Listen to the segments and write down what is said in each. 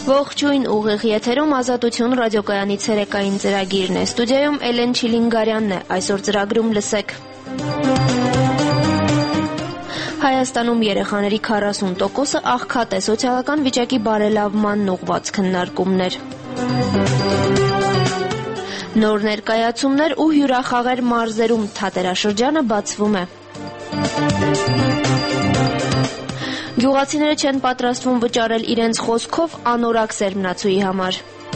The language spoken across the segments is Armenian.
Ողջույն, ուղիղ եթերում Ազատություն ռադիոկայանի ցերեկային ծրագիրն է։ Ստուդիայում Էլեն Չիլինգարյանն է։ Այսօր ծրագրում լսեք. Հայաստանում երեխաների 40%-ը աղքատ է, սոցիալական վիճակի բարելավմանն ուղղված քննարկումներ։ Նոր ներկայացումներ ու հյուրախաղեր մարզերում, թատերաշրջանը բացվում է։ Գյուղացիները չեն պատրաստվում վճարել իրենց խոսքով անորակ սերմնացուի համար։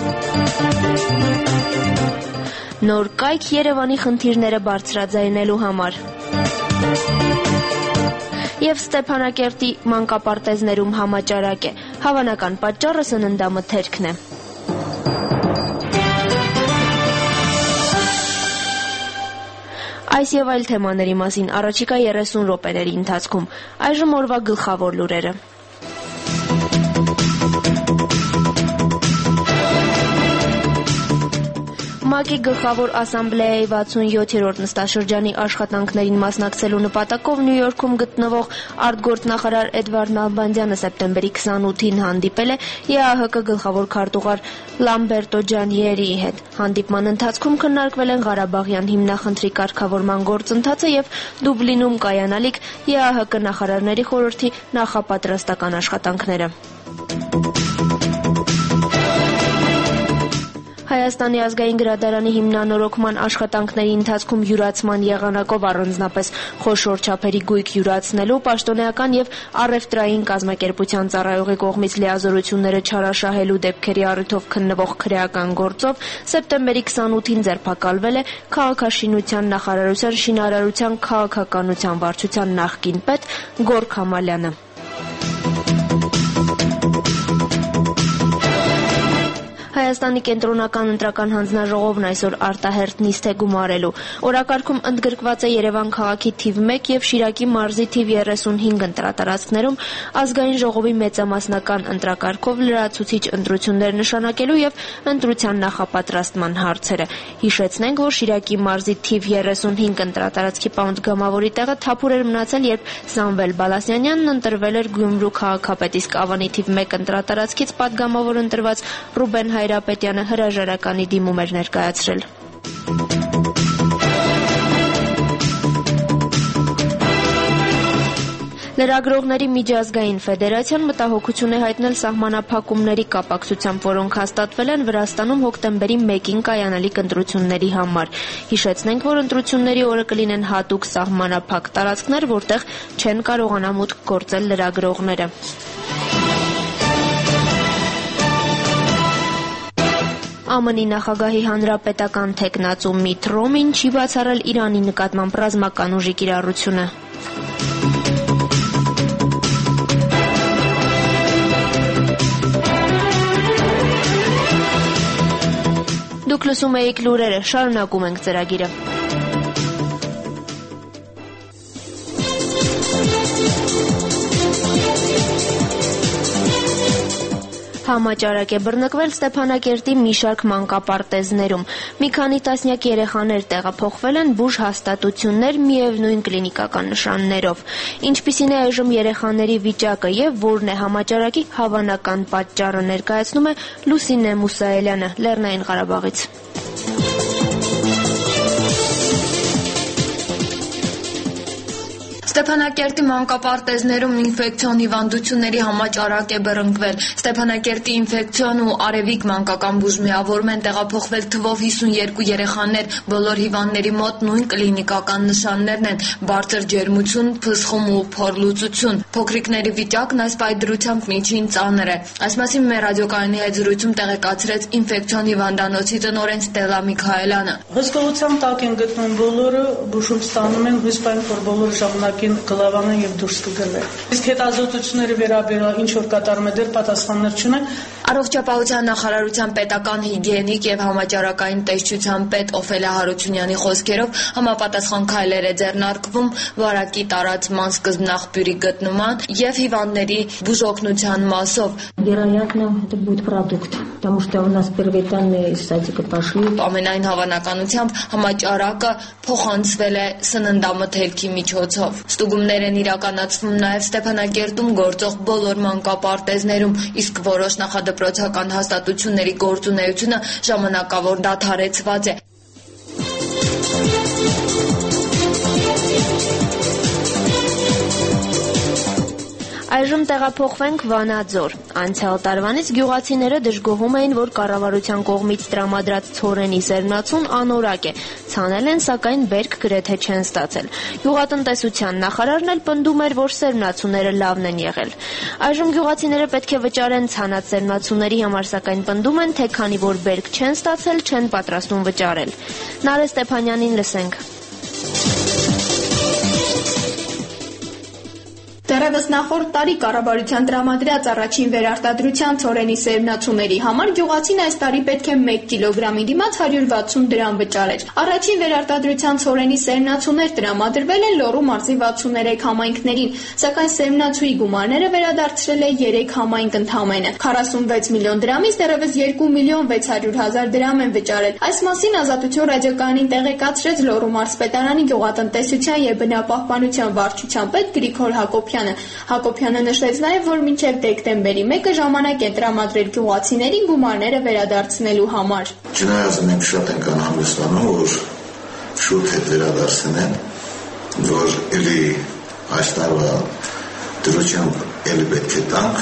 Նոր կայք Երևանի խնդիրները բարձրաձայնելու համար։ Եվ Ստեփանակերտի մանկապարտեզներում համաճարակ է։ Հավանական պատճառը սննդամթերքն է։ Այս եւ այլ թեմաների մասին առաջիկա 30 րոպեների ընթացքում։ Այժմ օրվա գլխավոր լուրերը։ ՄԱԿ-ի գլխավոր ասամբլեայի 67-րդ նստաշրջանի աշխատանքներին մասնակցելու նպատակով Նյու Յորքում գտնվող արտգործնախարար Էդվարդ Նալբանդյանը սեպտեմբերի 28-ին հանդիպել է ԵԱՀԿ գլխավոր քարտուղար Լամբերտո Ջանիերիի հետ։ Հանդիպման ընթացքում քննարկվել են Ղարաբաղյան հիմնախնդրի կարգավորման գործընթացը եւ Դուբլինում կայանալիք ԵԱՀԿ նախարարների խորհրդի նախապատրաստական աշխատանքները։ Հայաստանի ազգային գրադարանի հիմնանորոգման աշխատանքների ընթացքում յուրացման եղանակով առանձնապես խոշոր չափերի գույք յուրացնելու, պաշտոնեական եւ առևտրային կազմակերպության ծառայողի կողմից լիազորությունները չարաշահելու դեպքերի առիթով քննվող քրեական գործով սեպտեմբերի 28-ին ձերբակալվել է Քաղաքաշինության նախարարության շինարարության քաղաքականության վարչության նախկին պետ Գորգ Համալյանը։ Հայաստանի կենտրոնական ընտրական հանձնաժողովն այսօր արտահերթ նիստ է գումարելու։ Օրակարգում ընդգրկված է Երևան քաղաքի թիվ 1 եւ Շիրակի մարզի թիվ 35 ընտրատարածքներում ազգային ժողովի մեծամասնական ընտրակարգով լրացուցիչ ընտրություններ նշանակելու եւ ընտրության նախապատրաստման հարցերը։ Հիշեցնենք, որ Շիրակի մարզի թիվ 35 ընտրատարածքի պատգամավորի տեղը թափուր էր մնացել, երբ Սամվել Բալասյանյանն ընտրվել էր Գյումրու քաղաքապետ, իսկ Ավանի թիվ 1 ընտրատարածքից պատգամավոր ընտրված Ռուբեն Հայրապետյանը հրաժարականի դիմում էր ներկայացրել։ Լրագրողների միջազգային ֆեդերացիան մտահոգություն է հայտնել սահմանափակումների կապակցությամբ, որոնք հաստատվել են Վրաստանում հոկտեմբերի 1-ին կայանալիք ընտրությունների համար։ Հիշեցնենք, որ ընտրությունների օրը կլինեն հատուկ սահմանափակ տարածքներ, որտեղ չեն կարողանա մուտք գործել լրագրողները։ ԱՄՆ-ի նախագահի հանրապետական թեկնածու Միթ Ռոմին չի բացառել Իրանի նկատմամբ ռազմական ուժի կիրառությունը։ Դուք լսում եք լուրերը, շարունակում ենք ծրագիրը։ Համաճարակ է բռնկվել Ստեփանակերտի մի շարք մանկապարտեզներում։ Մի քանի տասնյակ երեխաներ տեղափոխվել են բուժ հաստատություններ միևնույն կլինիկական նշաններով։ Ինչպիսին է այժմ երեխաների վիճակը եւ որն է համաճարակի հավանական պատճառը, ներկայացնում է Լուսինե Մուսայելյանը Լեռնային Ղարաբաղից։ Ստեփանակերտի մանկապարտեզներում ինֆեկցիոն հիվանդությունների համաճարակ է բռնկվել։ Ստեփանակերտի ինֆեկցիոն ու արևիկ մանկական բուժմիավորում են տեղափոխվել թվով 52 երեխաներ, բոլոր հիվանդների մոտ նույն կլինիկական նշաններն են՝ բարձր ջերմություն, փսխում ու փորլուծություն։ Փոքրիկների վիճակն այս պայծրությամբ միջին ծանր է։ Այս մասին մեր ռադիոկայանի հետ զրույցում տեղեկացրեց ինֆեկցիոն հիվանդանոցի տնօրեն Ստելլա Միքայելյանը։ Հսկողության տակ են գտնում բոլորը, բուժում ստանում են, հույս պահենք, որ բոլորը ժամանակին կլավանան եւ դուրս կգնեն։ Իսկ հետազոտությունների վերաբերյալ ինչ որ կատարում է դեռ պատասխաններ չունեն։ Առողջապահության նախարարության պետական հիգիենիկ եւ համաճարակային տեսչության պետ Օֆելիա Հարությունյանի խոսքերով համապատասխան քայլեր է ձեռնարկվում վարակի տարածման սկզբնաղբյուրի գտնման եւ հիվանդների բուժօգնության մասով։ Вероятно, это будет продукт потому что у нас первоэтажные из садика пошли. Ամենայն հավանականությամբ համաճարակը փոխանցվել է սննդամթերքի միջոցով։ Ստուգումներ են իրականացվում նաև Ստեփանակերտում գործող բոլոր մանկապարտեզներում, իսկ որոշ նախադպրոցական հաստատությունների գործունեությունը ժամանակավոր դադարեցված է։ Այժմ տեղափոխվենք Վանաձոր։ Անցյալ տարվանից գյուղացիները դժգոհում էին, որ կառավարության կողմից տրամադրած ցորենի սերմնացուն անորակ է։ Ցանել են, սակայն բերք գրեթե չեն ստացել։ Գյուղատնտեսության նախարարն էլ պնդում էր, որ սերմնացուները լավն են եղել։ Այժմ գյուղացիները պետք է վճարեն ցանած սերմնացուների համար, սակայն պնդում են, թե քանի որ բերք չեն ստացել, չեն պատրաստվում վճարել։ Նարէ Ստեփանյանին լսենք։ Դեռևս նախորդ տարի կառավարության տրամադրած առաջին վերարտադրության ցորենի սերմնացուների համար գյուղացին այս տարի պետք է 1 կիլոգրամի դիմաց 160 դրամ վճարեր։ Առաջին վերարտադրության ցորենի սերմնացուներ տրամադրվել են Լոռու մարզի 63 համայնքներին, սակայն սերմնացուի գումարները վերադարձրել է 3 համայնք ընդամենը։ 46 միլիոն դրամից դեռևս 2 միլիոն 600 հազար դրամ են վճարել։ Այս մասին Ազատություն ռադիոկայանին տեղեկացրեց Լոռու մարզպետարանի գյուղատնտեսության եւ բնապահպանության վարչության պետ Գրիգոր Հակոբյանը նշեց նաև, որ մինչև դեկտեմբերի 1-ը ժամանակ է տրամադրել գյուղացիներին գումարները վերադարձնելու համար։ Չնայած մենք շատ ենք անհանգստանում, որ շուտ հետ վերադարձնեն, որ էլի այս տարվա դրությամբ էլի պետք է տանք,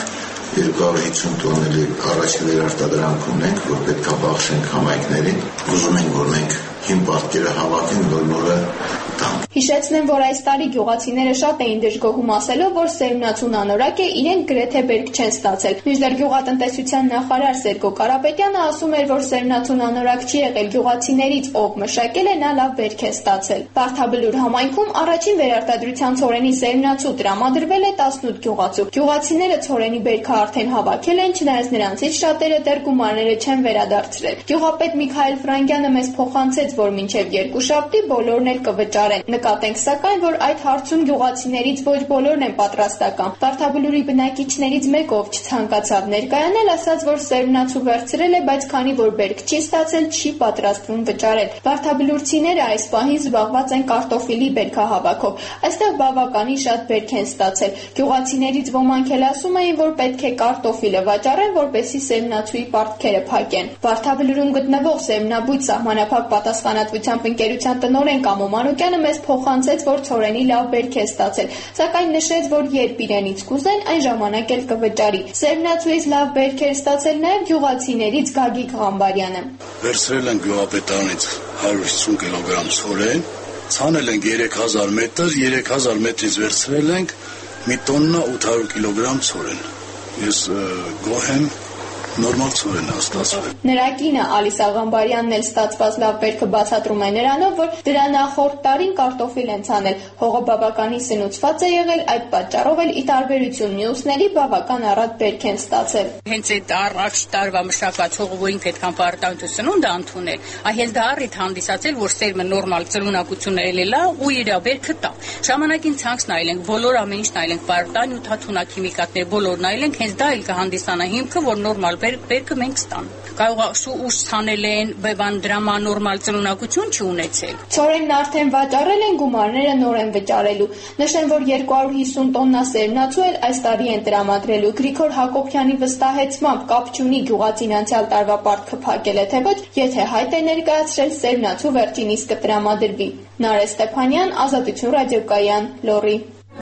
250 տոն էլի առաջի վերարտադրանք ունենք, որ պետք է բախշենք համայնքներին, ուզում ենք, որ մենք հին պատկերը հավաքենք, որ նորը տանք։ Հիշեցնեմ, որ այս տարի գյուղացիները շատ էին դժգոհում ասելով, որ սերմնացուն անորակ է, իրենք գրեթե բերք չեն ստացել։ Մինչդեռ գյուղատնտեսության նախարար Սերգո Կարապետյանը ասում էր, որ սերմնացուն անորակ չի եղել, գյուղացիներից ով մշակել է, նա լավ բերք է ստացել։ Վարդաբլուր համայնքում առաջին վերարտադրության ցորենի սերմնացու տրամադրվել է 18 գյուղացու։ Գյուղացիները ցորենի բերքը արդեն հավաքել են, չնայած նրանցից շատերը դեռ գումարները չեն վերադարձրել։ Գյուղապետ Միքայել Ֆրանկյանը մեզ փոխանցեց, որ մինչև երկուշաբթի բոլորն էլ կվճարեն։ Նկատենք սակայն, որ այդ հարցում գյուղացիներից ոչ բոլորն են պատրաստական։ Վարդաբլուրի բնակիչներից մեկը, ով չցանկացավ ներկայանալ, ասաց, որ սերմնացու վերցրել է, բայց քանի որ բերք չի ստացել, չի պատրաստվում վճարել։ Վարդաբլուրցիները այս պահին զբաղված են կարտոֆիլի բերքահավաքով։ Այստեղ բավականին շատ բերք են ստացել։ Գյուղացիներից ոմանք էլ ասում էին, որ պետք է կարտոֆիլը վաճառեն, որպեսզի սերմնացուի պարտքերը փակեն։ Վարդաբլուրում գտնվող Սերմնաբույծ սահմանափակ պատասխանատվությամբ ընկերության տնօրեն Կամո Մանուկյանը մեզ փոխանցեց, որ ցորենի լավ բերք է ստացել, սակայն նշեց, որ երբ իրենից կուզեն, այն ժամանակ էլ կվճարի։ Սերմնացուից լավ բերք էր ստացել նաև գյուղացիներից Գագիկ Ղամբարյանը։ Վերցրել են գյուղապետարանից 150 կիլոգրամ ցորեն, ցանել ենք 3000 մետր, 3000 մետրից վերցրել ենք 1 տոննա 800 կիլոգրամ ցորեն։ Ես գոհ եմ, նորմալ ցորեն է ստացվել։ Նրա կինը Ալիսա Ղամբարյանն էլ ստացված լավ բերքը բացատրում է նրանով, որ դրա նախորդ տարին կարտոֆիլ են ցանել, հողը բավականին սնուցված է եղել, այդ պատճառով էլ ի տարբերություն մյուսների բավական առատ բերք են ստացել։ Հենց այդ առաջ տարվա մշակված հողը, որին պետք է պարտանյութ սնունդ ընդունել, այլ դա առիթ հանդիսացել, որ սերմը նորմալ ծրունակությունը էլելա ու իր բերքը տա։ Ժամանակին ցանց նայենք, բոլոր ամեն ինչ նայենք, պարտանյութ, թունաքիմիկատներ, բոլոր նայենք, հենց դա էլ կհանդիսանա հիմքը, որ նորմալ բերքը մենք ստանանք։ Կարող է ուշ ցանել են, բան դրամա նորմալ ծնունակություն չունեցել։ Ցորենն արդեն վաճառել են, գումարները նոր են վճարելու։ Նշեմ, որ 250 տոննա սերմնացու էլ այս տարի են տրամադրելու։ Գրիգոր Հակոբյանի վստահեցմամբ կապ չունի գյուղացին անցյալ տարվա պարտքը փակել է թե ոչ, եթե հայտ է ներկայացրել, սերմնացու վերջին իսկը տրամադրվի։ Նարէ Ստեփանյան, Ազատություն ռադիոկայան, Լոռի։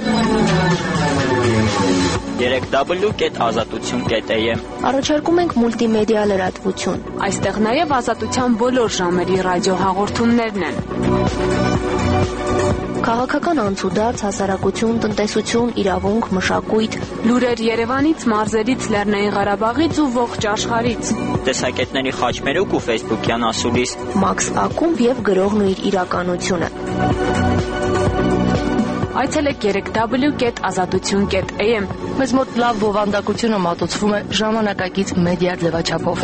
www.azatutun.am Առաջարկում ենք մուլտիմեդիա լրատվություն։ Այստեղ նաև ազատության բոլոր ժամերի ռադիոհաղորդումներն են։ Քաղաքական անցուդարձ, հասարակություն, տնտեսություն, իրավունք, մշակույթ, լուրեր Երևանից, մարզերից, Լեռնային Ղարաբաղից ու ողջ աշխարհից։ Տեսակետների խաչմերուկ ու Facebook-յան ասուլիս։ Մաքս ակումբ եւ գրողն ու իր իրականությունը։ Այցելեք www.azatutun.am։ Մեզ մոտ լավ բովանդակությունը մատուցվում է ժամանակակից մեդիա ձևաչափով։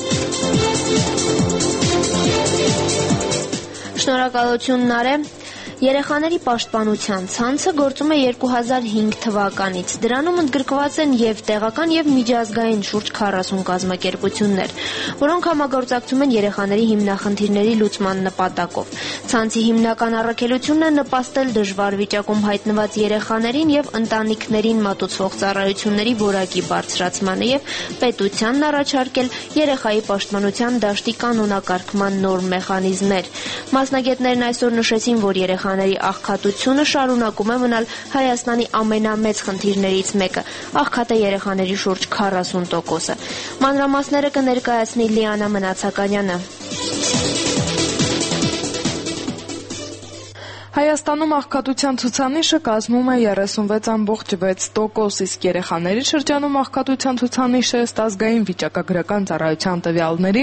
Շնորհակալություն Նարէ։ Երեխաների պաշտպանության ցանցը գործում է 2005 թվականից։ Դրանում ընդգրկված են եւ տեղական եւ միջազգային շուրջ 40 կազմակերպություններ, որոնք համագործակցում են երեխաների հիմնախնդիրների լուծման նպատակով։ Ցանցի հիմնական առաքելությունն է նպաստել դժվար վիճակում հայտնված երեխաներին եւ ընտանիքներին մատուցվող ծառայությունների որակի բարձրացմանը եւ պետությանն առաջարկել երեխայի պաշտպանության դաշտի կանոնակարգման նոր մեխանիզմներ։ Մասնագետներն այսօր նշեցին, որ երեխաների աղքատությունը շարունակում է մնալ Հայաստանի ամենամեծ խնդիրներից մեկը։ Աղքատ է երեխաների շուրջ 40%-ը։ Մանրամասները կներկայացնի Լիանա Մնացականյանը։ Հայաստանում աղքատության ցուցանիշը կազմում է 36.6%, իսկ երեխաների շրջանում աղքատության ցուցանիշը ըստ ազգային վիճակագրական ծառայության տվյալների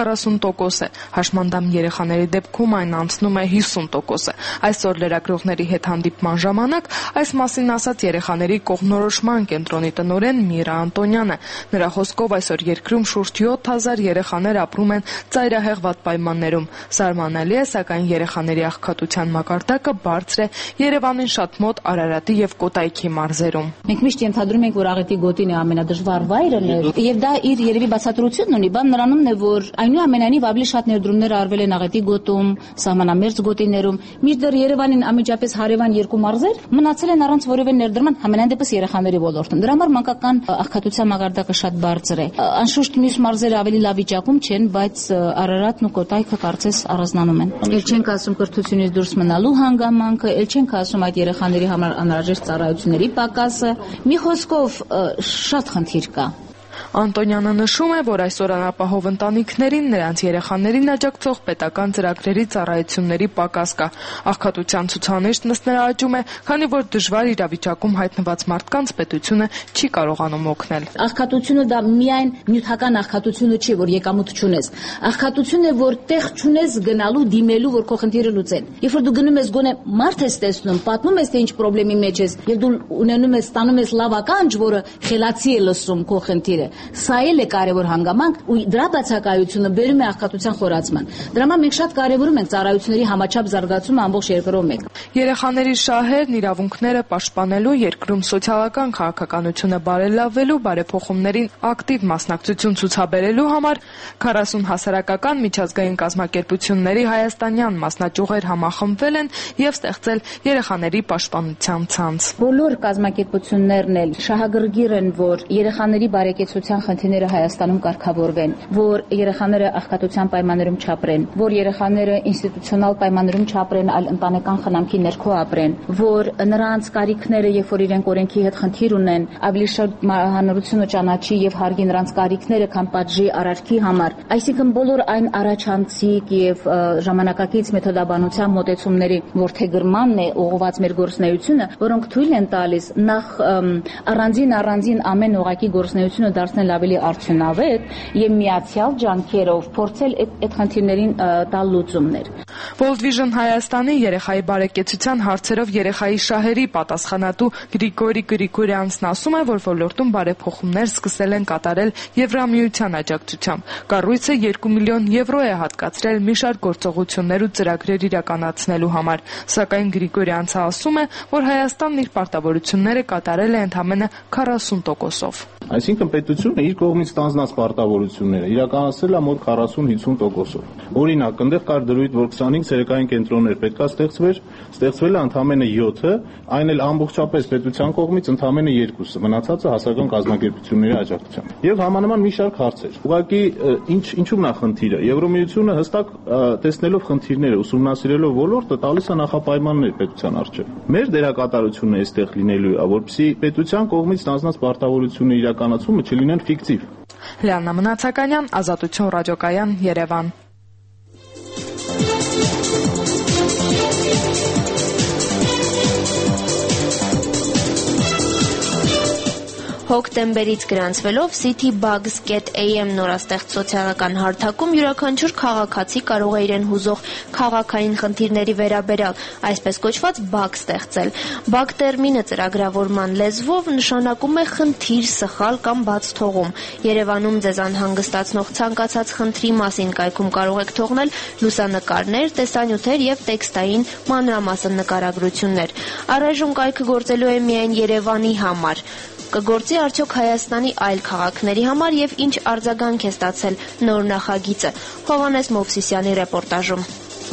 40% է։ Հաշմանդամ երեխաների դեպքում այն անցնում է 50%-ը։ Այսօր լրագրողների հետ հանդիպման ժամանակ այս մասին ասաց երեխաների կողմնորոշման կենտրոնի տնօրեն Միրա Անտոնյանը։ Նրա խոսքով այսօր երկրում շուրջ 7000 երեխաներ ապրում են ծայրահեղ վատ պայմաններում։ Զարմանալի է, սակայն երեխաների աղքատության մակարդակը բարձր է Երևանին շատ մոտ Արարատի եւ Կոտայքի մարզերում։ Մենք միշտ ենթադրում ենք, որ աղետի գոտին է ամենադժվար վայրը, եւ դա իր երևի բացատրությունն ունի։ Բան նրանումն է, որ այնուամենայնիվ ավելի շատ ներդրումներ արվել են աղետի գոտում, սահմանամերձ գոտիներում, մինչդեռ Երևանին անմիջապես հարևան երկու մարզեր մնացել են առանց որևէ ներդրման, համենայն դեպս երեխաների ոլորտում։ Դրա համար մանկական աղքատության մակարդակը շատ բարձր է։ Անշուշտ մյուս մարզերը ավելի լավ վիճակում չեն, բայց Արարատն ու Կոտայքը կարծես առանձնանում են։ Էլ չենք ասում կրթությունից դուրս մնալու հանգամանքը, էլ չենք ասում այդ երեխաների համար անհրաժեշտ ծառայությունների պակասը։ Մի խոսքով շատ խնդիր կա։ Անտոնյանը նշում է, որ այսօր անապահով ընտանիքներին նրանց երեխաներին աջակցող պետական ծրագրերի ծառայությունների պակաս կա։ Աղքատության ցուցանիշն ըստ նրա աճում է, քանի որ դժվար իրավիճակում հայտնված մարդկանց պետությունը չի կարողանում օգնել։ Աղքատությունը դա միայն նյութական աղքատությունը չի, որ եկամուտ չունես։ Աղքատությունն է, որ տեղ չունես գնալու, դիմելու, որ քո խնդիրը լուծեն։ Երբ որ դու գնում ես գոնե մարդ ես տեսնում, պատմում ես թե ինչ խնդրի մեջ ես, եւ դու ունենում ես, ստանում ես լավ ականջ, որը խելացի է լսում քո խնդիրը։ Սա էլ է կարևոր հանգամանք ու դրա բացակայությունը բերում է աղքատության խորացման։ Դրա համար մենք շատ կարևորում ենք ծառայությունների համաչափ զարգացումը ամբողջ երկրում մեկ։ Երեխաների շահերն, իրավունքները պաշտպանելու, երկրում սոցիալական քաղաքականությունը բարելավելու, բարեփոխումներին ակտիվ մասնակցություն ցուցաբերելու համար 40 հասարակական միջազգային կազմակերպությունների հայաստանյան մասնաճյուղեր համախմբվել են եւ ստեղծել երեխաների պաշտպանության ցանց։ Բոլոր կազմակերպություններն էլ շահագրգիռ են, որ երեխաների բարեկեցության խնդիրները Հայաստանում կարգավորվեն, որ երեխաները աղքատության պայմաններում չապրեն, որ երեխաները ինստիտուցիոնալ պայմաններում չապրեն, այլ ընտանեկան խնամքի ներքո ապրեն, որ նրանց կարիքները, երբ որ իրենք օրենքի հետ խնդիր ունեն, ավելի շատ հանրությունը ճանաչի եւ հարգի նրանց կարիքները, քան պատժի արարքի համար։ Այսինքն բոլոր այն առաջանցիկ եւ ժամանակակից մեթոդաբանության մոտեցումների որդեգրմանն է ուղղված մեր գործունեությունը, որոնք թույլ են տալիս նախ առանձին ամեն օղակի գործունեությունը դարձնել ավելի արդյունավետ եւ միացյալ ջանքերով փորձել այդ խնդիրներին տալ լուծումներ։ World Vision Հայաստանի երեխայի բարեկեցության հարցերով երեխայի շահերի պատասխանատու Գրիգորի Գրիգորյանցն ասում է, որ ոլորտում բարեփոխումներ սկսել են կատարել Եվրամիության աջակցությամբ։ Կառույցը 2 միլիոն եվրո է հատկացրել մի շարք գործողություններ ու ծրագրեր իրականացնելու համար, սակայն Գրիգորյանցը ասում է, որ Հայաստանն իր պարտավորությունները կատարել է ընդամենը 40%-ով։ Այսինքն պետությունը իր կողմից ստանձնած պարտավորությունները իրականացրել է մոտ 40-50%-ով։ Օրինակ, այնտեղ կար դրույթ, որ 25 ցերեկային կենտրոններ պետքա ստեղծվել է ընդամենը 7-ը, այն էլ ամբողջապես պետության կողմից ընդամենը 2-ը, մնացածը հասարակական կազմակերպությունների աջակցությամբ։ Եվ համանման մի շարք հարցեր։ Ուղղակի ինչու՞մն է խնդիրը։ Եվրոմիությունը հստակ տեսնելով խնդիրները, ուսումնասիրելով ոլորտը, տալիս է նախապայմաններ պետության առջև։ Մեր դերակատարությունն է այստեղ լինելու է, որպեսզի պետության կողմից ստանձնած պարտավորությունները իրականացումը չլինեն ֆիկտիվ։ Լիանա Մնացականյան, Ազատություն ռադիոկայան, Երևան։ Հոկտեմբերից գրանցվելով citybugs.am նորաստեղծ սոցիալական հարթակում յուրաքանչյուր քաղաքացի կարող է իրեն հուզող քաղաքային խնդիրների վերաբերյալ այսպես կոչված բակ ստեղծել։ Բակ տերմինը ծրագրավորման լեզվով նշանակում է խնդիր, սխալ կամ բաց թողում։ Երևանում ձեզ անհանգստացնող ցանկացած խնդրի մասին կայքում կարող եք թողնել լուսանկարներ, տեսանյութեր եւ տեքստային մանրամասն նկարագրություններ։ Առայժմ կայքը գործելու է միայն Երևանի համար։ Կգործի արդյոք Հայաստանի այլ քաղաքների համար եւ ինչ արձագանք է ստացել նոր նախագիծը։ Հովհաննես Մովսիսյանի ռեպորտաժում։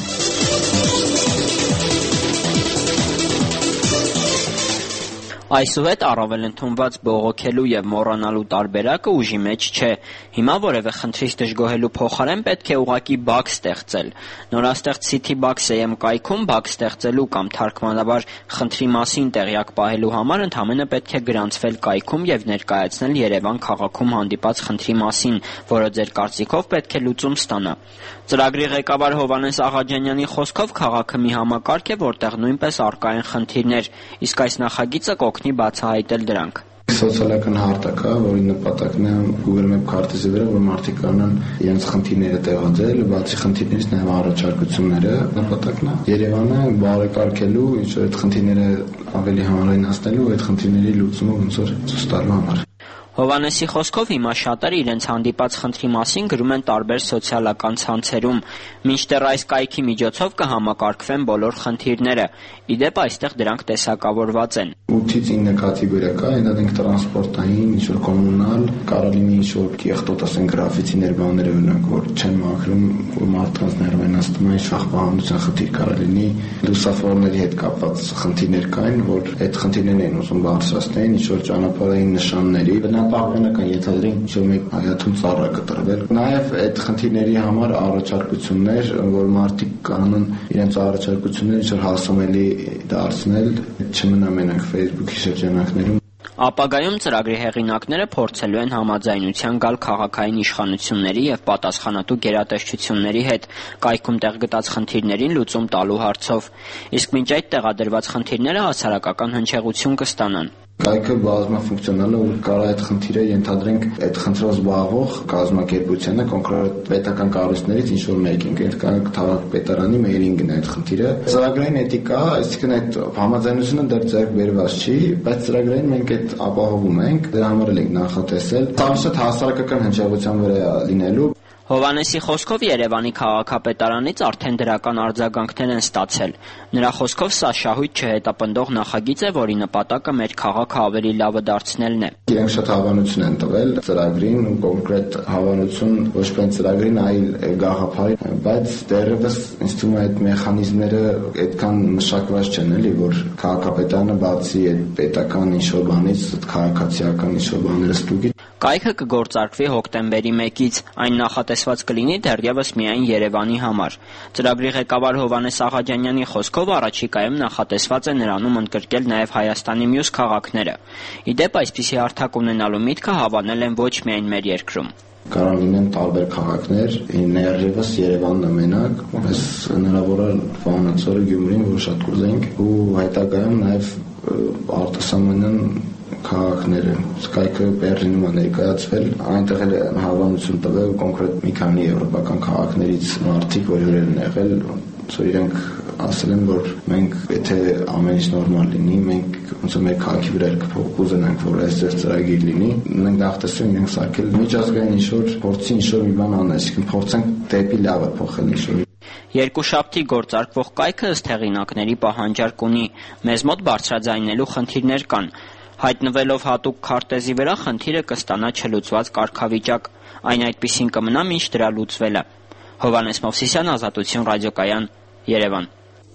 Այսուհետ առավել ընդունված բողոքելու եւ մոռանալու տարբերակը ուժի մեջ չէ։ Հիմա որևէ խնդրից դժգոհելու փոխարեն պետք է ուղղակի բակ ստեղծել։ Նորաստեղծ citybugs.am կայքում բակ ստեղծելու կամ թարգմանաբար խնդրի մասին տեղյակ պահելու համար ընդհանրապես պետք է գրանցվել կայքում եւ ներկայացնել Երևան քաղաքում հանդիպած խնդրի մասին, որը ձեր կարծիքով պետք է լուծում ստանա։ Ծրագրի ղեկավար Հովհաննես Աղաջանյանի խոսքով քաղաքը մի համակարգ է, որտեղ նույնպես առկա են խնդիրներ, իսկ այս նախագիծը կօգնի բացահայտել դրանք։ Սոցիալական հարթակ է, որի նպատակն է Google Map քարտեզի վրա, որ մարդիկ կարողան իրենց խնդիրները տեղադրել, բացի խնդիրներից նաև առաջարկությունները նպատակն է։ Երևանը բարեկարգելու, ինչ-որ այդ խնդիրները ավելի համալայնացնելու, այդ խնդիրների լուծումը ոնց որ ցույց տալու համար։ Հովհաննեսի խոսքով հիմա շատերը իրենց հանդիպած խնդրի մասին գրում են տարբեր սոցիալական ցանցերում, մինչդեռ այս կայքի միջոցով կհամակարգվեն բոլոր խնդիրները։ Իդեպ այստեղ դրանք տեսակավորված են։ 8-ից 9 կատեգորիա կա, այնտեղ տրանսպորտային, ինչ-որ կոմունալ, կարող լինի ինչ-որ կեղտոտ, ասենք գրաֆիտիներ, բաներ օրինակ, որ չեն մաքրում, որ մարդկանց ներվայնացնում են, շահպահանության խնդիր կարող լինի, լուսավորների հետ կապված խնդիրներ կային, որ այդ խնդիրներն են ուզում բարձրացնել, ինչ-որ ճանապարհային նշանների բնապահպանական ենթադրենք ինչ-որ մեկ հայաթում ծառա կտրվել։ Նաև այդ խնդիրների համար առաջարկություններ, որ մարդիկ կանոն իրենց առաջարկությունները ինչ-որ հասանելի դարձնել, չմնա մենակ Facebook-ի շրջանակներում։ Ապագայում ծրագրի հեղինակները փորձելու են համաձայնության գալ քաղաքային իշխանությունների եւ պատասխանատու գերատեսչությունների հետ կայքում տեղ գտած խնդիրներին լուծում տալու հարցով, իսկ մինչ այդ տեղադրված խնդիրները հասարակական հնչեղություն կստանան։ Կայքը բազմաֆունկցիոնալ է, որ կարող է այդ խնդիրը ենթադրենք այդ խնդրով զբաղվող կազմակերպությանը կոնկրետ պետական կառույցներից ինչ-որ մեկին, այդ քաղաքապետարանի մեյլինգն է այդ խնդիրը։ Ծրագրային էթիկա, այսինքն այդ համաձայնությունը դեռ ձեռք բերված չի, բայց ծրագրային մենք այդ ապահովում ենք, դրա համար ենք նախատեսել։ Դա շատ հասարակական հնչեղության վրա լինելու։ Հովհաննեսի խոսքով Երևանի քաղաքապետարանից արդեն դրական արձագանքներ են ստացել։ Նրա խոսքով սա շահույթ չհետապնդող նախագիծ է, որի նպատակը մեր քաղաքը ավելի լավը դարձնելն է։ Իրենք շատ հավանություն են տվել ծրագրին, կոնկրետ հավանություն ոչ միայն ծրագրին, այլ գաղափարին, բայց դեռևս ինձ թվում է այդ մեխանիզմները այդքան մշակված չեն, էլի, որ քաղաքապետարանը բացի այդ պետական ինչ-որ բանից, քաղաքացիական ինչ-որ բաները ստուգի։ Կայքը կգործարկվի հոկտեմբերի 1-ից, այն նախատեսված կլինի դեռևս միայն Երևանի համար։ Ծրագրի ղեկավար Հովհաննես Աղաջանյանի խոսքով առաջիկայում նախատեսված է նրանում ընդգրկել նաև Հայաստանի մյուս քաղաքները։ Իդեպ այսպիսի հարթակ ունենալու միտքը հավանել են ոչ միայն մեր երկրում։ Կարող լինեն տարբեր քաղաքներ, ներևս Երևանն է մենակ, այս հնարավոր է Վանաձորը, Գյումրին, որ շատ կուզենք, ու հետագայում նաև արտասահմանյան քաղաքները, Skype-ը Բեռլինում է ներկայացվել, այնտեղ էլ հավանություն տվել կոնկրետ մի քանի եվրոպական քաղաքներից մարդիկ, որ հյուրեր են եղել, որ իրենք ասել են, որ մենք եթե ամեն ինչ նորմալ լինի, մենք ոնց որ մեր քաղաքի վրա կուզենանք, որ այստեղ ծրագիր լինի, մենք նախտեսում ենք սարքել միջազգային ինչ-որ փորձի ինչ-որ մի բան անել, այսինքն փորձենք դեպի լավը փոխել ինչ-որ։ Երկուշաբթի գործարկվող կայքը ըստ հեղինակների պահանջարկ ունի, մեզ մոտ բարձրաձայնելու խնդիրներ կան։ Հայտնվելով հատուկ քարտեզի վրա խնդիրը կստանա չլուծված կարգավիճակ, այն այդպիսին կմնա մինչ դրա լուծվելը։ Հովհաննես Մովսիսյան, Ազատություն ռադիոկայան, Երևան։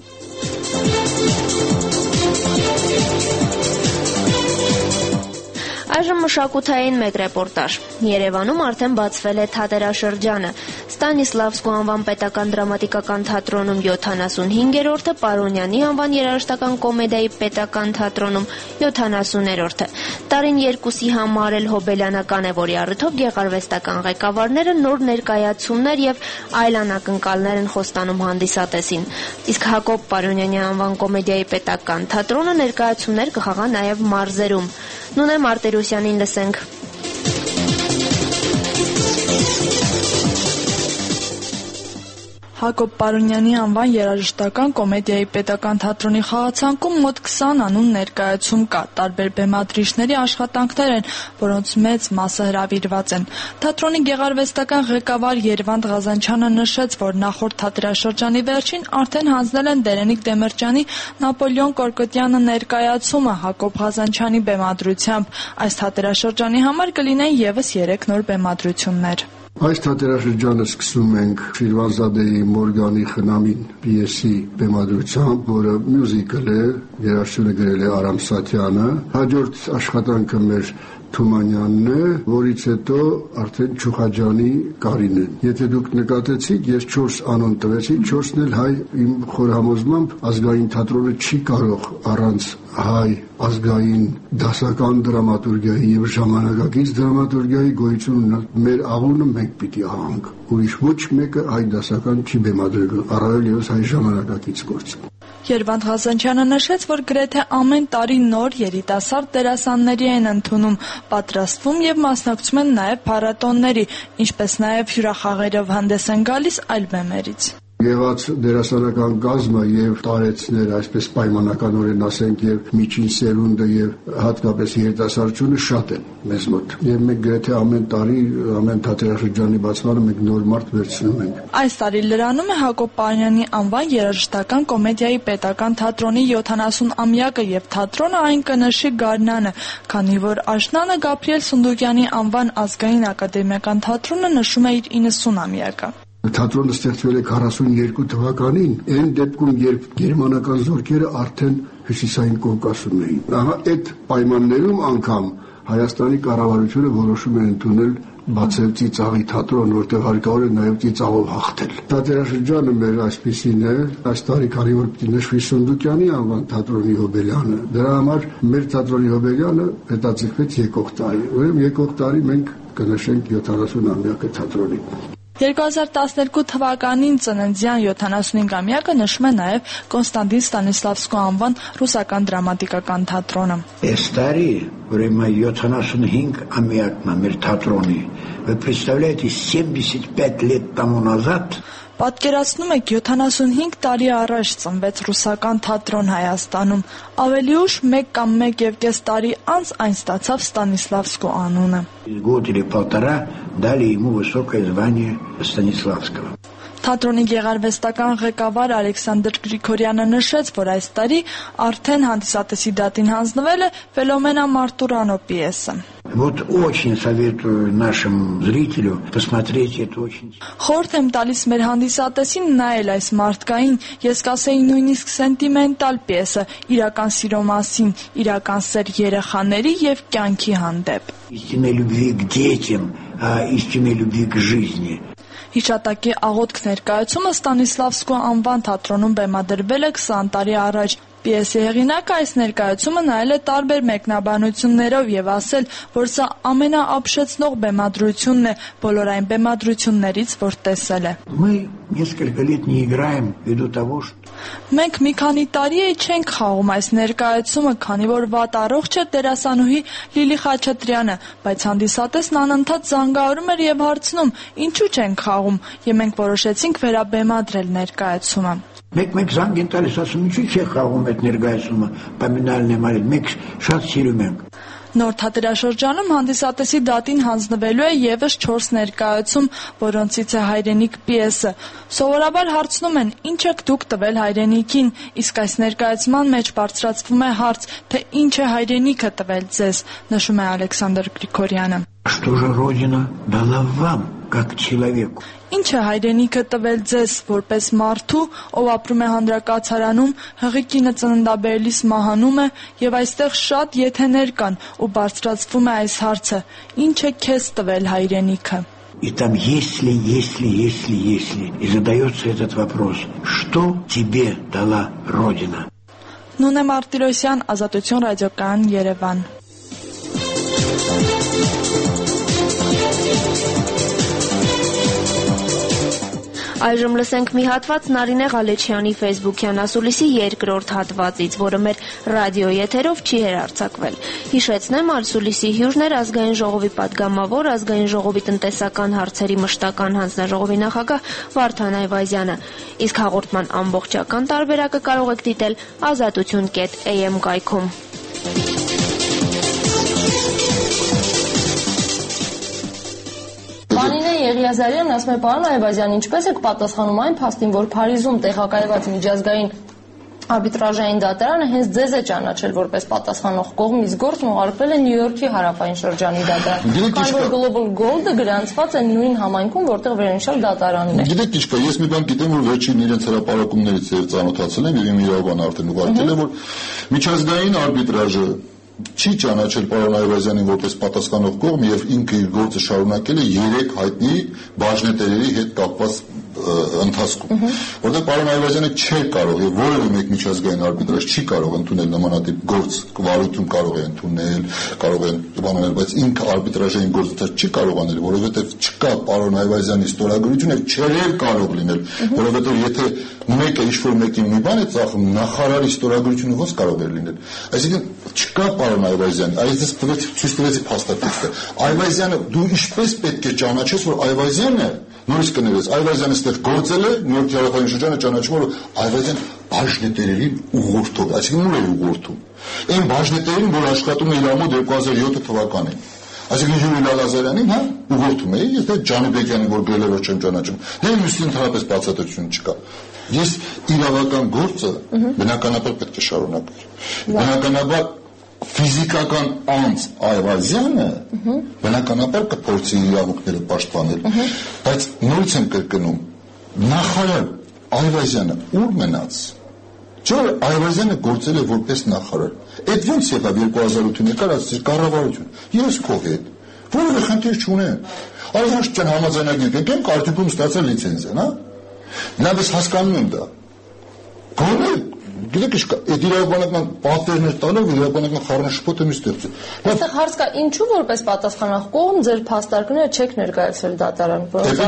Այժմ մշակութային մեկ ռեպորտաժ։ Երևանում արդեն բացվել է թատերաշրջանը։ Ստանիսլավսկու անվան պետական դրամատիկական թատրոնում 75-րդը, Պարոնյանի անվան երաժշտական կոմեդիայի պետական թատրոնում 70-րդը։ Տարին երկուսի համար էլ հոբելյանական է, որի առիթով գեղարվեստական ղեկավարները նոր ներկայացումներ եւ այլ անակնկալներ են խոստանում հանդիսատեսին։ Իսկ Հակոբ Պարոնյանի անվան կոմեդիայի պետական թատրոնը ներկայացումներ կխաղա նաեւ մարզերում։ Նունե Մարտիրոսյանին լսենք։ Հակոբ Պարոնյանի անվան երաժշտական կոմեդիայի պետական թատրոնի խաղացանկում մոտ 20 անուն ներկայացում կա։ Տարբեր բեմադրիչների աշխատանքներ են, որոնց մեծ մասը հրավիրված են։ Թատրոնի գեղարվեստական ղեկավար Երվանդ Ղազանչյանը նշեց, որ նախորդ թատերաշրջանի վերջին արդեն հանձնել են Դերենիկ Դեմիրճյանի Նապոլեոն Կորկոտյանը ներկայացումը Հակոբ Ղազանչյանի բեմադրությամբ։ Այս թատերաշրջանի համար կլինեն ևս 3 նոր բեմադրություններ։ Այս թատերաշրջանը սկսում ենք Շիրվանզադեի Մորգանի խնամին պիեսի բեմադրությամբ, որը մյուզիկլ է, երաժշտությունը գրել է Արամ Սաթյանը։ Հաջորդ աշխատանքը մեր Թումանյանն է, որից հետո արդեն Չուխաջյանի Կարինեն։ Եթե դուք նկատեցիք, ես 4 անուն տվեցի, 4-ն էլ հայ, իմ խորհամոզմամբ ազգային թատրոնը չի կարող առանց հայ ազգային դասական դրամատուրգիայի եւ ժամանակակից դրամատուրգիայի գոյություն ունենալ։ Մեր աղունը մենք պիտի ահանք։ Ուրիշ ոչ մեկը հայ դասական չի բեմադրել, առավել ևս հայ ժամանակակից գործ։ Երվանդ Ղազանչյանը նշեց, որ գրեթե ամեն տարի նոր երիտասարդ դերասանների են ընդունում, պատրաստվում եւ մասնակցում են նաեւ փառատոնների, ինչպես նաեւ հյուրախաղերով հանդես են գալիս այլ բեմերից։ Եղած դերասանական կազմը եւ տարեցներ, այսպես պայմանականորեն ասենք, եւ միջին սերունդը եւ հատկապես երիտասարդությունը շատ են մեզ մոտ։ Եվ մենք գրեթե ամեն տարի, ամեն թատերաշրջանի բացմանը մենք նոր մարդ վերցնում ենք։ Այս տարի լրանում է Հակոբ Պարոնյանի անվան երաժշտական կոմեդիայի պետական թատրոնի 70-ամյակը եւ թատրոնը այն կնշի գարնանը, քանի որ աշնանը Գաբրիել Սունդուկյանի անվան ազգային ակադեմիական թատրոնը նշում է իր 90-ամյակը։ Թատրոնը ստեղծվել է 42 թվականին, այն դեպքում, երբ գերմանական զորքերը արդեն հյուսիսային Կովկասում էին։ Ահա այդ պայմաններում անգամ Հայաստանի կառավարությունը որոշում է ընդունել բացել ծիծաղի թատրոն, որտեղ հարկավոր է նաև ծիծաղով հաղթել։ Թատերաշրջանը մեր այսպիսին է, այս տարի քանի որ պիտի նշվի Սունդուկյանի անվան թատրոնի հոբելյանը, դրա համար մեր թատրոնի հոբելյանը հետաձգվեց եկող տարի։ Ուրեմն եկող տարի մենք կնշենք 70-ամյակը թատրոնի։ 2012 թվականին ծննդյան 75-ամյակը նշում է նաև Կոնստանտին Ստանիսլավսկու անվան ռուսական դրամատիկական թատրոնը։ Այս տարի, ուրեմն 75-ամյակն է մեր թատրոնի։ Вы представляете, 75 лет тому назад Պատկերացնում եք 75 տարի առաջ ծնվեց ռուսական թատրոն Հայաստանում։ Ավելի ուշ 1 կամ 1.5 տարի անց այն ստացավ Ստանիսլավսկու անունը։ Год или полтора дали ему высокое звание Станиславского. Թատրոնի գեղարվեստական ղեկավար Ալեքսանդր Գրիգորյանը նշեց, որ այս տարի արդեն հանդիսատեսի դատին հանձնվել է Ֆելոմենա Մարտուրանո պիեսը։ Вот очень советую нашему зрителю посмотреть это очень. Խորհուրդ եմ տալիս մեր հանդիսատեսին նայել այս մարդկային, ես կասեի նույնիսկ սենտիմենտալ պիեսը, իրական սիրո մասին, իրական սեր երեխաների եւ կյանքի հանդեպ։ Истинной любви к детям, истинной любви к жизни. Հիշատակի աղոթք ներկայացումը Ստանիսլավսկու անվան թատրոնում բեմադրվել է 20 տարի առաջ։ Պիեսի հեղինակը այս ներկայացումը նայել է տարբեր մեկնաբանություններով եւ ասել, որ սա ամենաապշեցնող բեմադրությունն է բոլոր այն բեմադրություններից, որ տեսել է։ Мы несколько лет не играем ввиду того, что Մենք մի քանի տարի է չենք խաղում այս ներկայացումը, քանի որ վատ առողջ է դերասանուհի Լիլի Խաչատրյանը, բայց հանդիսատեսն անընդհատ զանգահարում էր եւ հարցնում. «Ինչու չենք խաղում», եւ մենք որոշեցինք վերաբեմադրել ներկայացումը։ Մեկ զանգ են տալիս, ասում ինչու՞ չեք խաղում այդ ներկայացումը, պոմինալն եմ արել, մենք շատ սիրում ենք։ Նոր թատերաշրջանում հանդիսատեսի դատին հանձնվելու է ևս 4 ներկայացում, որոնցից է հայրենիք պիեսը։ Սովորաբար հարցնում են, ինչ եք դուք տվել հայրենիքին, իսկ այս ներկայացման մեջ բարձրացվում է հարց, թե ինչ է հայրենիքը տվել ձեզ, նշում է Ալեքսանդր Գրիգորյանը։ Что же Родина дала вам, как человеку? Ինչ է հայրենիքը տվել ձեզ, որպես մարդու, ով ապրում է հանրակացարանում, հղիկինը ծննդաբերելիս մահանում է, եւ այստեղ շատ եթեներ կան, ու բարձրացվում է այս հարցը. ինչ է քեզ տվել հայրենիքը։ И там если, и задается этот вопрос, что тебе дала Родина? Նունե Մարտիրոսյան, Ազատություն ռադիոկայան, Երևան։ Այժմ լսենք մի հատված Նարինե Ղալեչյանի ֆեյսբուքյան ասուլիսի 2-րդ հատվածից, որը մեր ռադիո եթերով չի հեռարձակվել։ Հիշեցնեմ, ասուլիսի հյուրն էր Ազգային ժողովի падգամավոր, Ազգային ժողովի տնտեսական հարցերի մշտական հանձնաժողովի նախագահ Վարդան Այվազյանը։ Իսկ հաղորդման ամբողջական տարբերակը կարող եք դիտել azatutun.am կայքում։ Պանինե Եղիազարյանն ասում է, պարոն Այվազյան, ինչպես եք պատասխանում այն փաստին, որ Փարիզում տեղակայված միջազգային արբիտրաժային դատարանը հենց ձեզ է ճանաչել որպես պատասխանող կողմ, իսկ գործն ուղարկվել է Նյու Յորքի հարավային շրջանի դատարան։ Քանի որ Global Gold-ը գրանցված է նույն համայնքում, որտեղ վերոնշյալ դատարանն է։ Գիտեք ինչ կա, ես մի բան գիտեմ, որ վերջին իրենց հրապարակումներից ծանոթացել եմ եւ իմ իրավաբանը արդեն ուղարկել է, որ միջազգային արբիտրաժը չի ճանաչել պարոն Այվազյանին որպես պատասխանող կողմ եւ ինքը իր գործը շարունակել է 3 հայտնի բաժնետերերի հետ կապված ընթացքում, որտեղ պարոն Այվազյանը չէր կարող եւ որևէ մեկ միջազգային արբիտրաժ չի կարող ընդունել նմանատիպ գործ, վարույթում կարող է ընդունել, կարող է բանել, բայց ինքը արբիտրաժային գործընթաց չի կարող անել, որովհետեւ չկա պարոն Այվազյանի ստորագրություն եւ չէր կարող լինել, որովհետեւ եթե մեկը ինչ-որ մեկին մի բան է ծախում, նախարարի ստորագրությունը ոնց կարող է լինել։ Այսինքն չկա պարոն Այվազյան, այս ցույց տվեցի փաստաթղթը։ Այվազյանը դու ինչպես պետք է ճանաչես, որ Այվազյանը նույնիսկ կներես, Այվազյանը ստեղ գործել է, Նյու Յորքի հարավային շրջանը ճանաչում, որ Այվազյան բաժնետերերի ուղղորդող, այսինքն ուր է ուղղորդում։ Այն բաժնետերին, որ աշխատում է իր մոտ 2007 թվականին։ Այսինքն Յուրի Լալազարյանին, հա, ուղղորդում է, ես դա Ջանուբեկյանին, որ գրել է, որ չեմ ճանաչում։ Դե մյուսին ընդհանրապես բացատրություն չկա։ Ես իրավական գործը բնականաբար պետք է շարունակել։ Բնականաբար ֆիզիկական անձ Այվազյանը բնականաբար կփորձի իրավունքները պաշտպանել, բայց նորից եմ կրկնում, նախարար Այվազյանը ուր մնաց։ Չէ՞ Այվազյանը գործել է որպես նախարար։ Այդ ոնց եղավ 2008-ին եկարացիր կառավարություն։ Ես քո հետ որևէ խնդիր չունեմ։ Արժանացան համաձայնագիր կենք արդյունքում ստացել լիցենզիան, հա։ Նա ես հասկանում եմ դա։ Գոնե գիտեք ինչ կա, այդ իրավաբանական պատվերներ տալով իրավաբանական խառնաշփոթը մի ստեղծել։ Այստեղ հարց կա, ինչու որպես պատասխանող կողմ ձեր փաստարկները չեք ներկայացրել դատարան,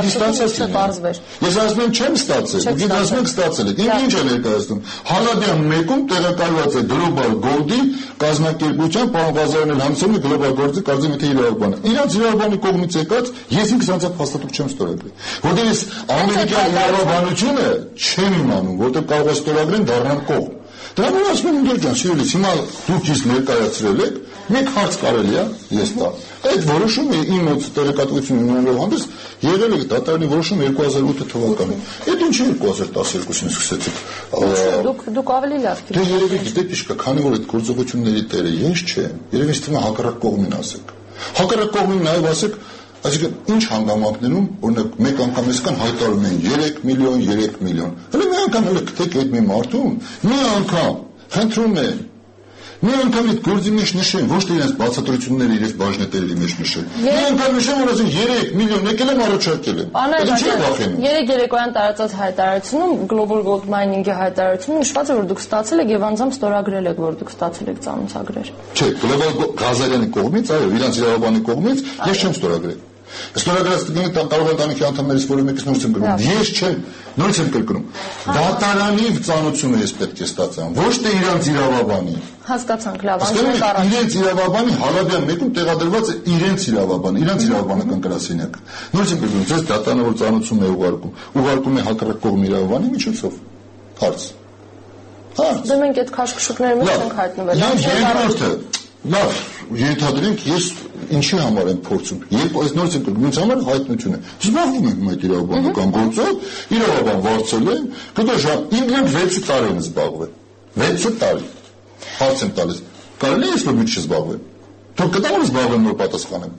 որոնց Ես ասում եմ չեմ ստացել, դուք ասում եք ստացել եք, ինչ է ներկայացնում։ Հալադյան 1-ում տեղակայված է Global Gold-ի կազմակերպության պարոն Ղազարյանն համցնում է Global Gold-ի կարծեմ թե իրավաբանը։ Իրանց իրավաբանի կողմից եկած ես ինքս անձամբ փաստաթուղթ չեմ ստորագրել։ Որտեղ ես ամերիկյան իրավաբանությունը չեմ իմանում, որտեղ կարող է ստորագրեն դառնալ կողմ։ Դրանով ասում եմ ջան, սիրելիս, հիմա դուք ինձ ներկայացրել եք, մեկ հարց կարելի է, ես տա։ Այդ որոշումը իմ մոտ տեղեկատվություն ունենալով հանդերձ եղել է դատարանի որոշում 2008 թվականին։ Այդ ինչի 2012-ին սկսեցիք։ Դուք ավելի լավ գիտեք։ Դե երևի գիտեք ինչ կա, քանի որ այդ գործողությունների տերը ես չեմ, երևի ինձ թվում է հակառակ կողմին ասեք։ Հակառակ կողմին նաև ասեք, այսինքն ինչ հանգամանքներում օրինակ մեկ անգամ այսքան հայտարարում են 3 միլիոն, 3 միլիոն։ Հələ մի անգամ հələ գտեք այդ մի մարդուն, մի անգամ խնդրում եմ։ Մի անգամ այդ գործի մեջ նշեն, ոչ թե իրենց բացատրությունները իրենց բաժնետերերի մեջ նշեն։ Մի անգամ նշեն, որ ասեն 3 միլիոն եկել եմ առաջարկել եմ։ Երեք երեկոյան տարածած հայտարարությունում Global Gold Mining-ի հայտարարությունում նշված է, որ դուք ստացել եք եւ անձամբ ստորագրել եք, որ դուք ստացել եք ծանոթագրեր։ Չէ, Global Ղազարյանի կողմից, այո, իրանց իրավաբանի կողմից ես չեմ ստորագրել։ Ստորագրած կարող է տանիքի անդամներից որը մեկից նորից եմ գրում։ Ես չեմ, նորից եմ կրկնում։ Դատարանի ծանոթությունը ես պետք է ստացամ, ոչ թե իրանց իրավաբանի։ Հասկացանք, լավ, իրենց իրավաբանի Հալաբյան 1-ում տեղադրված է իրենց իրավաբանը, իրանց իրավաբանական գրասենյակը։ Նորից եմ կրկնում, ձեզ դատարանը որ ծանոթություն է ուղարկում է հակառակ կողմի իրավաբանի միջոցով։ Հարց։ Դե մենք այդ քաշքշուկների մեջ ենք հայտնվել։ Երկրորդը, լավ, ենթադրենք ես ինչի համար եմ փորձում։ Երբ այս նորից եմ կրկնում, ինձ համար հայտնություն է։ Զբաղվում եմ այդ իրավաբանական գործով, իրավաբան վարձել եմ, կդաշան 6 տարի եմ զբաղվել։ 6 տարի։ Հարց եմ տալիս։ Կարելի է ես որ մի չզբաղվեմ։ Թող կտամ զբաղվեմ նոր պատասխանեմ։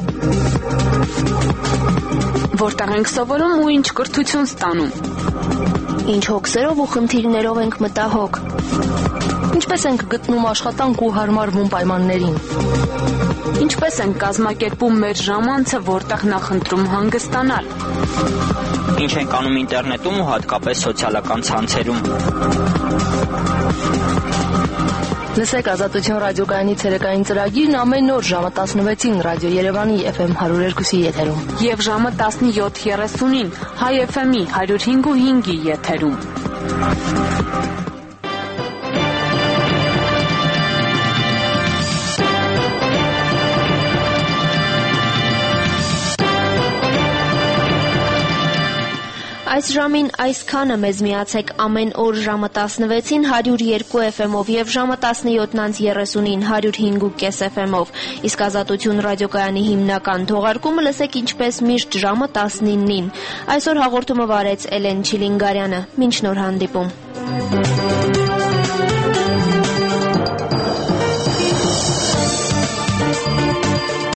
Որտեղ ենք սովորում ու ինչ կրթություն ստանում։ Ինչ հոգսերով ու խնդիրներով ենք մտահոգ։ Ինչպես ենք գտնում աշխատանք ու հարմարվում պայմաններին։ Ինչպես ենք կազմակերպում մեր ժամանցը, որտեղ նախընտրում հանգստանալ։ Ինչ ենք անում ինտերնետում ու հատկապես սոցիալական ցանցերում։ Լսեք Ազատություն ռադիոկայանի ցերեկային ծրագիրն ամեն օր ժամը 16-ին Ռադիո Երևանի FM 102-ի եթերում եւ ժամը 17:30-ին Հայ FM-ի 105.5-ի եթերում։ Այս ժամին այսքանը մեզ միացեք ամեն օր ժամը 16-ին 102 FM-ով եւ ժամը 17:30-ին 105.5 FM-ով։ Իսկ Ազատություն ռադիոկայանի հիմնական թողարկումը լսեք ինչպես միշտ ժամը 19-ին։ Այսօր հաղորդումը վարեց Էլեն Չիլինգարյանը։ Մինչ նոր հանդիպում։